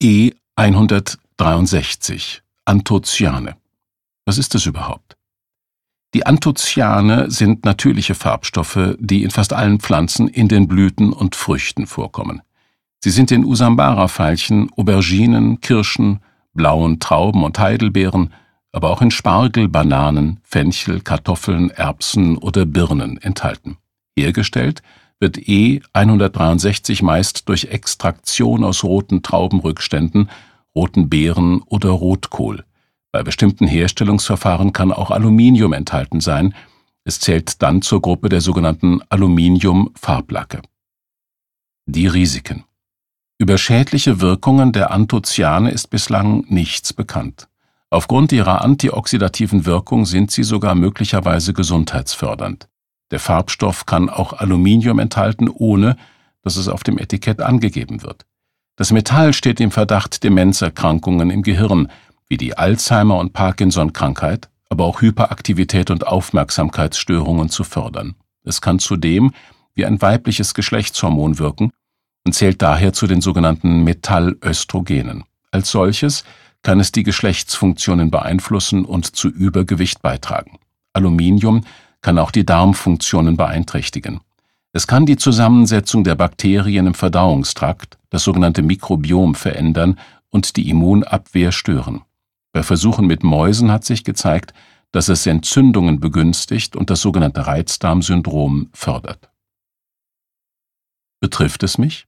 E163 Anthocyane. Was ist das überhaupt? Die Anthocyane sind natürliche Farbstoffe, die in fast allen Pflanzen in den Blüten und Früchten vorkommen. Sie sind in Usambara-Veilchen, Auberginen, Kirschen, blauen Trauben und Heidelbeeren, aber auch in Spargel, Bananen, Fenchel, Kartoffeln, Erbsen oder Birnen enthalten. Hergestellt wird E163 meist durch Extraktion aus roten Traubenrückständen, roten Beeren oder Rotkohl. Bei bestimmten Herstellungsverfahren kann auch Aluminium enthalten sein. Es zählt dann zur Gruppe der sogenannten Aluminium-Farblacke. Die Risiken. Über schädliche Wirkungen der Anthocyane ist bislang nichts bekannt. Aufgrund ihrer antioxidativen Wirkung sind sie sogar möglicherweise gesundheitsfördernd. Der Farbstoff kann auch Aluminium enthalten, ohne dass es auf dem Etikett angegeben wird. Das Metall steht im Verdacht, Demenzerkrankungen im Gehirn, wie die Alzheimer- und Parkinson-Krankheit, aber auch Hyperaktivität und Aufmerksamkeitsstörungen zu fördern. Es kann zudem wie ein weibliches Geschlechtshormon wirken und zählt daher zu den sogenannten Metallöstrogenen. Als solches kann es die Geschlechtsfunktionen beeinflussen und zu Übergewicht beitragen. Aluminium kann auch die Darmfunktionen beeinträchtigen. Es kann die Zusammensetzung der Bakterien im Verdauungstrakt, das sogenannte Mikrobiom, verändern und die Immunabwehr stören. Bei Versuchen mit Mäusen hat sich gezeigt, dass es Entzündungen begünstigt und das sogenannte Reizdarmsyndrom fördert. Betrifft es mich?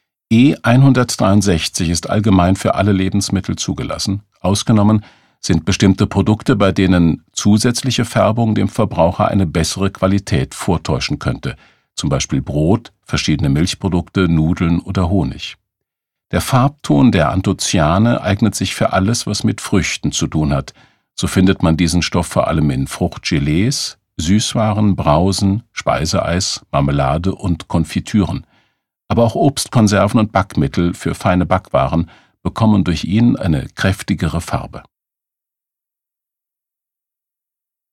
E163 ist allgemein für alle Lebensmittel zugelassen, ausgenommen sind bestimmte Produkte, bei denen zusätzliche Färbung dem Verbraucher eine bessere Qualität vortäuschen könnte, zum Beispiel Brot, verschiedene Milchprodukte, Nudeln oder Honig. Der Farbton der Anthocyane eignet sich für alles, was mit Früchten zu tun hat. So findet man diesen Stoff vor allem in Fruchtgelees, Süßwaren, Brausen, Speiseeis, Marmelade und Konfitüren. Aber auch Obstkonserven und Backmittel für feine Backwaren bekommen durch ihn eine kräftigere Farbe.